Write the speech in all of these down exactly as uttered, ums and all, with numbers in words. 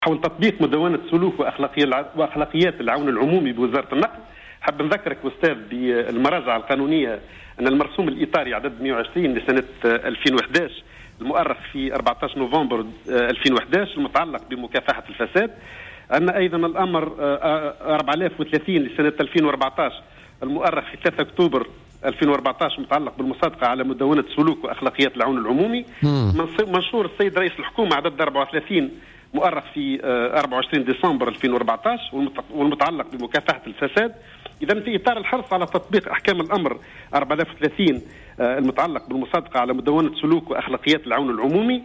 حول تطبيق مدونة سلوك وأخلاقيات العون العمومي بوزارة النقل. حاب نذكرك أستاذ بالمراجع القانونية أن المرسوم الإطاري عدد مئة وعشرين لسنة ألفين وأحد عشر المؤرخ في أربعة عشر نوفمبر ألفين وأحد عشر المتعلق بمكافحة الفساد، أن أيضا الأمر أربعة آلاف وثلاثين لسنة ألفين وأربعة عشر المؤرخ في ثلاثة أكتوبر ألفين وأربعة عشر المتعلق بالمصادقة على مدونة سلوك وأخلاقيات العون العمومي. منشور السيد رئيس الحكومة عدد أربعة وثلاثين مؤرخ في أربعة وعشرين ديسمبر ألفين وأربعة عشر والمتعلق بمكافحة الفساد. إذا في إطار الحرص على تطبيق أحكام الأمر أربعة آلاف وثلاثين المتعلق بالمصادقة على مدونة سلوك وأخلاقيات العون العمومي،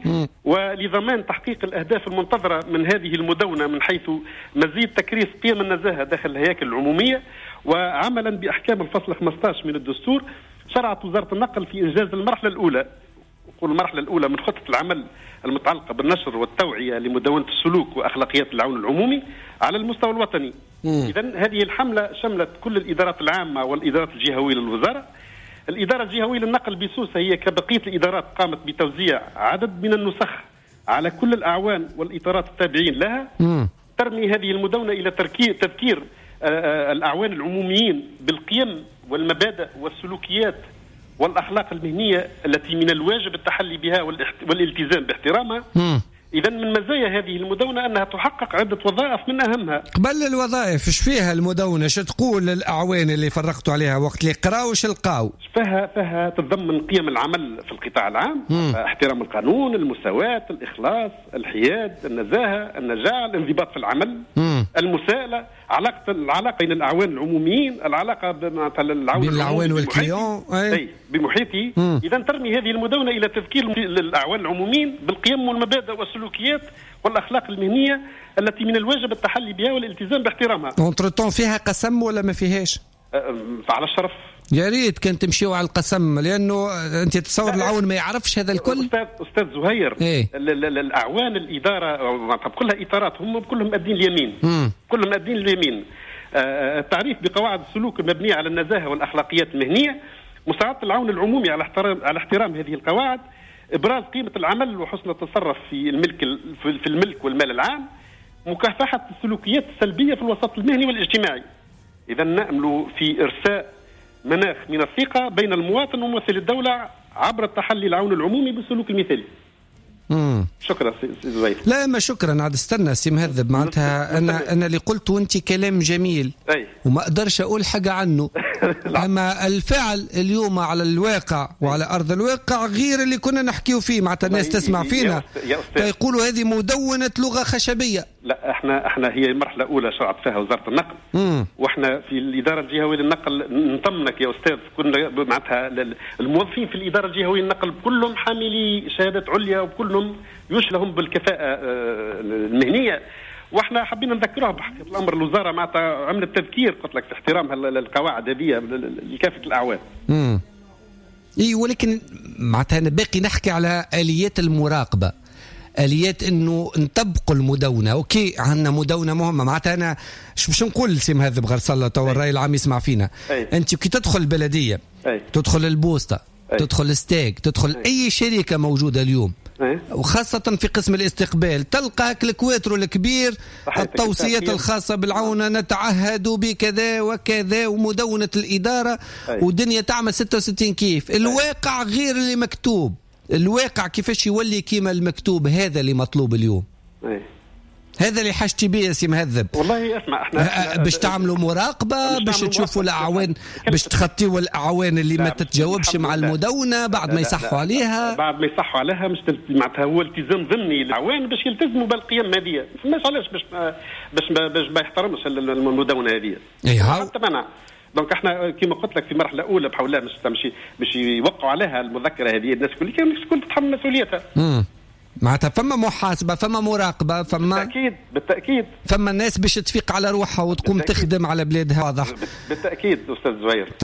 ولضمان تحقيق الأهداف المنتظرة من هذه المدونة من حيث مزيد تكريس قيم النزاهة داخل الهياكل العمومية، وعملا بأحكام الفصل خمسة عشر من الدستور، شرعت وزارة النقل في إنجاز المرحلة الأولى نقول المرحلة الأولى من خطة العمل المتعلقة بالنشر والتوعية لمدونة السلوك وأخلاقيات العون العمومي على المستوى الوطني. إذن هذه الحملة شملت كل الإدارات العامة والإدارات الجهوية للوزارة. الإدارة الجهوية للنقل بسوسة هي كبقية الإدارات قامت بتوزيع عدد من النسخ على كل الأعوان والإطارات التابعين لها. ترمي هذه المدونة إلى تذكير الأعوان العموميين بالقيم والمبادئ والسلوكيات والأخلاق المهنية التي من الواجب التحلي بها والالتزام باحترامها. إذا من مزايا هذه المدونة أنها تحقق عدة وظائف من أهمها. قبل الوظائف ايش فيها المدونة؟ شو تقول للأعوان اللي فرقتوا عليها وقت اللي يقراوا وش لقاو؟ فيها فيها تتضمن قيم العمل في القطاع العام، مم. احترام القانون، المساواة، الإخلاص، الحياد، النزاهة، النجاعة، الانضباط في العمل، مم. المساءلة، علاقة العلاقة بين الأعوان العموميين، العلاقة مثلا العون بين الأعوان والكليون أي بمحيطي. إذا ترمي هذه المدونة إلى تذكير الأعوان العموميين بالقيم والمبادئ والسلوكيات والأخلاق المهنية التي من الواجب التحلي بها والالتزام باحترامها. اونترتون فيها قسم ولا ما فيهاش؟ على الشرف. يا ريت كان تمشيوا على القسم، لأنه أنت تتصور العون ما يعرفش هذا الكل. أستاذ أستاذ زهير، إيه؟ الأعوان الإدارة كلها إطارات هم كلهم مادين اليمين، مم. كلهم مادين اليمين. التعريف بقواعد السلوك المبنية على النزاهة والأخلاقيات المهنية، مساعدة العون العمومي على احترام على احترام هذه القواعد، إبراز قيمة العمل وحسن التصرف في الملك في الملك والمال العام، مكافحة السلوكيات السلبية في الوسط المهني والاجتماعي. إذا نأمل في إرساء مناخ من الثقة بين المواطن وممثل الدولة عبر التحلي العون العمومي بالسلوك المثالي. مم. شكرا سي زويل. لا ما شكرا، عاد استنى سي مهذب، معناتها انا انا اللي قلته انت كلام جميل، أي. وما اقدرش اقول حاجه عنه. اما الفعل اليوم على الواقع وعلى ارض الواقع غير اللي كنا نحكيه فيه، معناتها الناس تسمع فينا فيقولوا هذه مدونه لغه خشبيه. لا احنا احنا هي مرحله اولى شرعت فيها وزاره النقل، مم. واحنا في الاداره الجهويه للنقل نطمنك يا استاذ كنا معناتها الموظفين في الاداره الجهويه للنقل كلهم حاملي شهادات عليا وكلهم يشلهم بالكفاءه المهنيه، واحنا حابين نذكرها بحقيقه الامر الوزاره معناتها عملت تذكير قلت لك في احترام القواعد هذه لكافه الاعوان. امم اي ولكن معناتها انا باقي نحكي على اليات المراقبه، اليات انه نطبقوا المدونه. اوكي عندنا مدونه مهمه، معناتها انا شو باش نقول سي مهذب غرسله تو الراي العام يسمع فينا. أي. انت كي تدخل البلديه، أي. تدخل البوسطه، أي. تدخل الستاج، تدخل أي. اي شركه موجوده اليوم، أي. وخاصة في قسم الاستقبال تلقى الكواترو الكبير التوصيات الخاصة بالعون نتعهد بكذا وكذا ومدونة الإدارة، أي. ودنيا تعمل ستة وستين كيف. الواقع غير اللي مكتوب، الواقع كيفاش يولي كيما المكتوب، هذا اللي مطلوب اليوم. أي. هذا اللي حاجتي بيه سي مهذب. والله اسمع احنا باش تعملوا مراقبه، باش تشوفوا الاعوان، باش تخطيوا الاعوان اللي ما تتجاوبش مع المدونه بعد ما يصحوا عليها، بعد ما يصحوا عليها مش معناتها هو التزام ضمني للاعوان باش يلتزموا بالقيم هذه، مش علاش باش باش باش ما يحترمش المدونه هذه. اي هاو دونك احنا كما قلت لك في مرحله اولى بحول الله باش باش يوقعوا عليها المذكره هذه، الناس كل كامل تكون تتحمل مسؤوليتها. امم معناتها فما محاسبه، فما مراقبه، فما بالتاكيد بالتاكيد فما الناس باش تفيق على روحها وتقوم بالتأكيد. تخدم على بلادها. واضح بالتاكيد استاذ زهير.